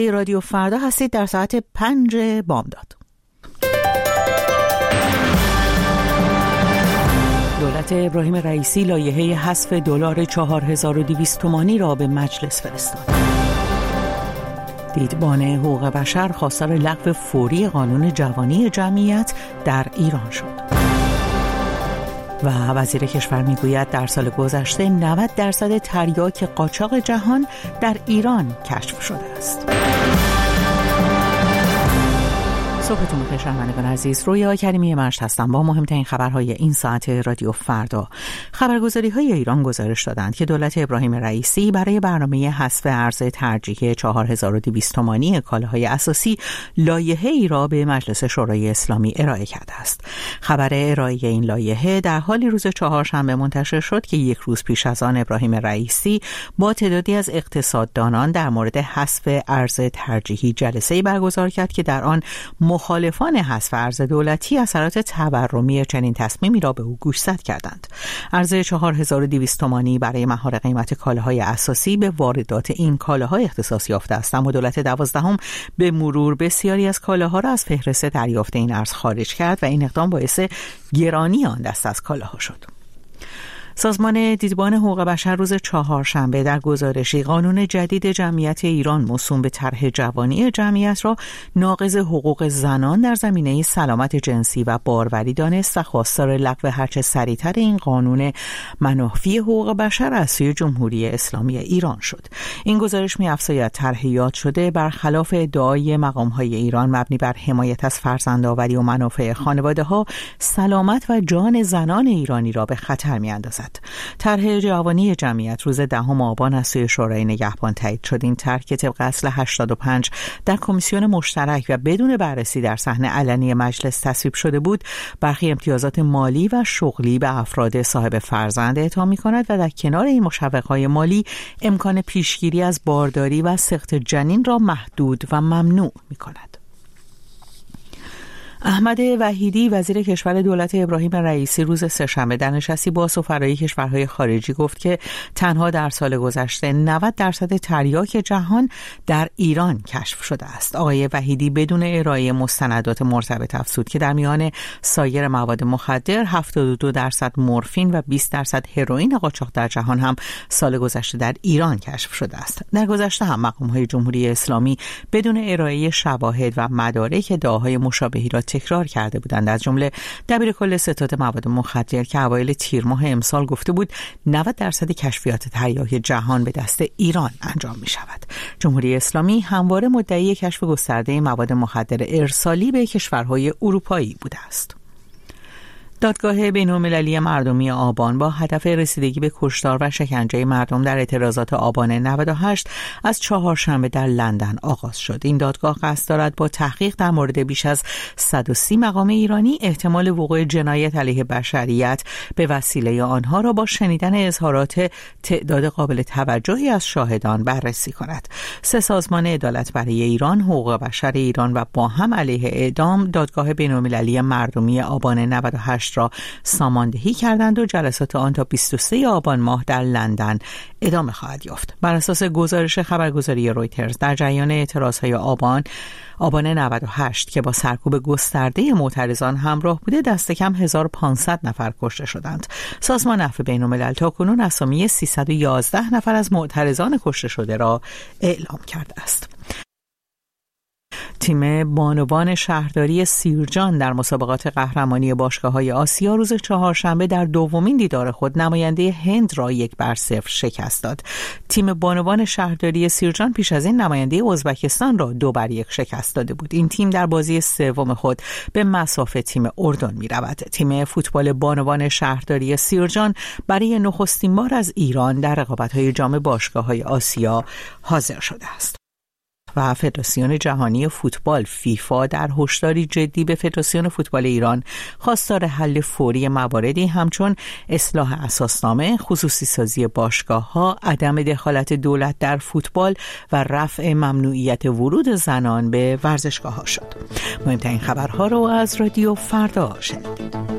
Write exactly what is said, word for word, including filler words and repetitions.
رادیو فردا هستید در ساعت پنج بامداد. دولت ابراهیم رئیسی لایحه حذف دلار چهار هزار و دویست تومانی را به مجلس فرستاد. دیدبان حقوق بشر خواستار لغو فوری قانون جوانی جمعیت در ایران شد. و وزیر کشور میگوید در سال گذشته نود درصد تریاک قاچاق جهان در ایران کشف شده است. صبحتون بخیر شنوندگان عزیز، رویا کریمی مشت هستم با مهمترین خبرهای این ساعت رادیو فردا. خبرگزاری‌های ایران گزارش دادند که دولت ابراهیم رئیسی برای برنامه حذف ارز ترجیحی چهار هزار و دویست تومانی کالاهای اساسی لایحه‌ای را به مجلس شورای اسلامی ارائه کرده است. خبر ارائه این لایحه در حالی روز چهارشنبه منتشر شد که یک روز پیش از آن ابراهیم رئیسی با تعدادی از اقتصاددانان در مورد حذف ارز ترجیحی جلسه‌ای برگزار کرد که در آن مخالفان حذف ارز دولتی اثرات تورمی چنین تصمیمی را به او گوشزد کردند. ارز چهار هزار و دویست تومانی برای مهار قیمت کالاهای اساسی به واردات این کالاها اختصاص یافته است، اما دولت دوازدهم به مرور بسیاری از کالاها را از فهرست دریافت این ارز خارج کرد و این اقدام باعث گرانی آن دست از کالاها شد. سازمان دیدبان حقوق بشر روز چهارشنبه در گزارشی قانون جدید جمعیت ایران موسوم به طرح جوانی جمعیت را ناقض حقوق زنان در زمینه سلامت جنسی و باروری دانست و خواستار لغو هرچه سریعتر این قانون منافی حقوق بشر از سوی جمهوری اسلامی ایران شد. این گزارش می‌افزاید طرح یاد شده برخلاف ادعای مقام‌های ایران مبنی بر حمایت از فرزندآوری و منافع خانواده‌ها، سلامت و جان زنان ایرانی را به خطر می‌اندازد. طرح جوانی جمعیت روز دهم آبان از سوی شورای نگهبان تایید شد. این طرح که طبق اصل هشتاد و پنج در کمیسیون مشترک و بدون بررسی در صحن علنی مجلس تصویب شده بود، برخی امتیازات مالی و شغلی به افراد صاحب فرزند اعطا می‌کند و در کنار این مشوق‌های مالی امکان پیشگیری از بارداری و سقط جنین را محدود و ممنوع می‌کند. احمد وحیدی وزیر کشور دولت ابراهیم رئیسی روز سه‌شنبه در نشستی با سفرای کشورهای خارجی گفت که تنها در سال گذشته نود درصد تریاک جهان در ایران کشف شده است. آقای وحیدی بدون ارائه مستندات مرتبط افزود که در میان سایر مواد مخدر هفتاد و دو درصد مورفین و بیست درصد هروئین قاچاق در جهان هم سال گذشته در ایران کشف شده است. در گذشته هم مقام‌های جمهوری اسلامی بدون ارائه شواهد و مدارک ادعاهای مشابهی را تکرار کرده بودند. از جمله دبیر کل ستاد مواد مخدر که اوایل تیر ماه امسال گفته بود نود درصد کشفیات تریاک جهان به دست ایران انجام می شود. جمهوری اسلامی همواره مدعی کشف گسترده مواد مخدر ارسالی به کشورهای اروپایی بوده است. دادگاه بین‌المللی مردمی آبان با هدف رسیدگی به کشتار و شکنجه مردم در اعتراضات آبان نود و هشت از چهارشنبه در لندن آغاز شد. این دادگاه قصد دارد با تحقیق در مورد بیش از صد و سی مقام ایرانی احتمال وقوع جنایت علیه بشریت به وسیله آنها را با شنیدن اظهارات تعداد قابل توجهی از شاهدان بررسی کند. سه سازمان عدالت برای ایران، حقوق بشر ایران و با هم علیه اعدام دادگاه بین‌المللی مردمی آبان نود و هشت را ساماندهی کردند و جلسات آن تا بیست و سوم آبان ماه در لندن ادامه خواهد یافت. بر اساس گزارش خبرگزاری رویترز در جریان اعتراضهای آبان آبان نود و هشت که با سرکوب گسترده معترضان همراه بوده، دست کم هزار و پانصد نفر کشته شدند. سازمان عفو بین‌الملل تاکنون اسامی سیصد و یازده نفر از معترضان کشته شده را اعلام کرده است. تیم بانوان شهرداری سیرجان در مسابقات قهرمانی باشگاه‌های آسیا روز چهارشنبه در دومین دیدار خود نماینده هند را یک بر صفر شکست داد. تیم بانوان شهرداری سیرجان پیش از این نماینده ازبکستان را دو بر یک شکست داده بود. این تیم در بازی سوم خود به مصاف تیم اردن می رود. تیم فوتبال بانوان شهرداری سیرجان برای نخستین بار از ایران در رقابت‌های جام باشگاه‌های آسیا حاضر شده است. و فدراسیون جهانی فوتبال فیفا در هشداری جدی به فدراسیون فوتبال ایران خواستار حل فوری مواردی همچون اصلاح اساسنامه، خصوصی سازی باشگاه‌ها، عدم دخالت دولت در فوتبال و رفع ممنوعیت ورود زنان به ورزشگاه‌ها شد. مهمترین خبرها رو از رادیو فردا شنیدید.